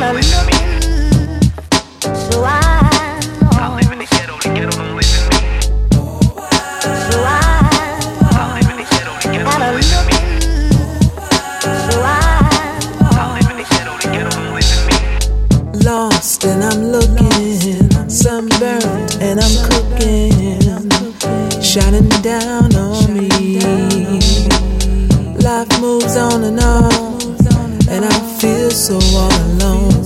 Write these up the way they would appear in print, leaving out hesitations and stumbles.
don't live in me. So I live in the ghetto don't live in me. So I live in the ghetto don't live in me. So I live in the ghetto don't live in me. Lost and I'm looking, sunburned and I'm cooking, shining down on me. Life moves on, and I feel so all alone.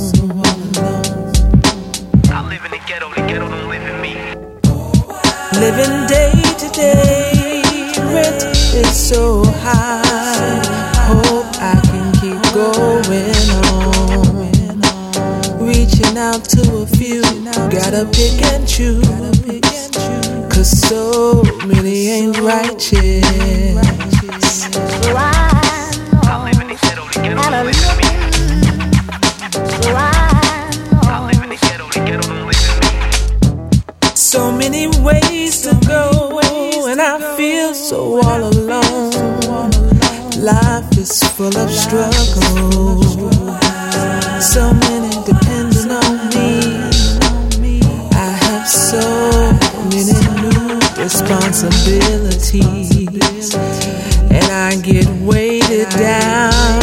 I live in the ghetto don't live in me. Living day to day, rent is so high. Hope I can keep going on. Reaching out to a few, gotta pick and choose. Cause so many ain't righteous. So I live in the ghetto don't live in me. So I live in the ghetto don't live in me. So many ways to go, and I feel so all alone. Life is full of struggle, so many depending on me. I have so many new responsibilities, and I get weighted down.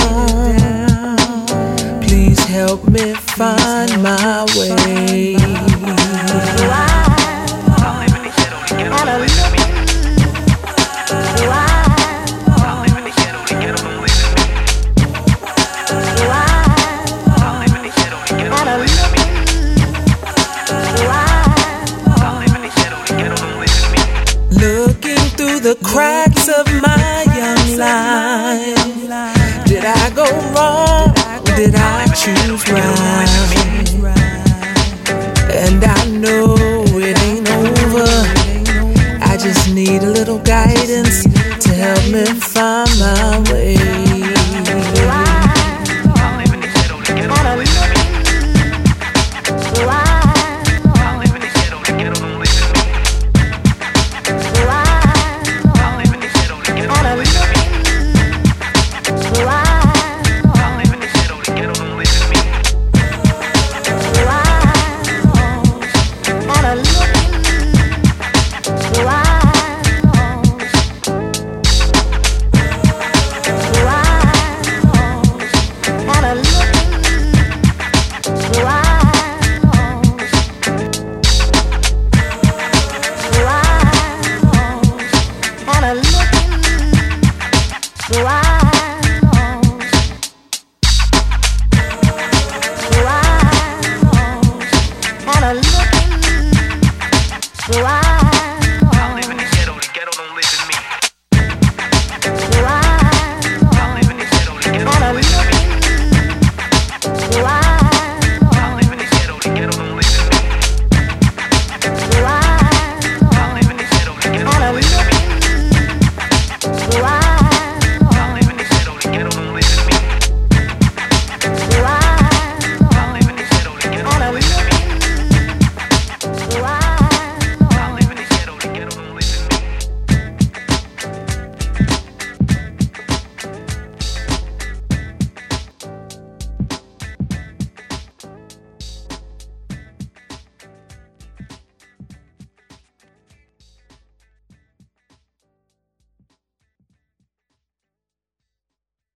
Please help me find my way. Looking through the cracks of my young life, did I go wrong? Did I choose right? And I know it ain't over. I just need a little guidance to help me find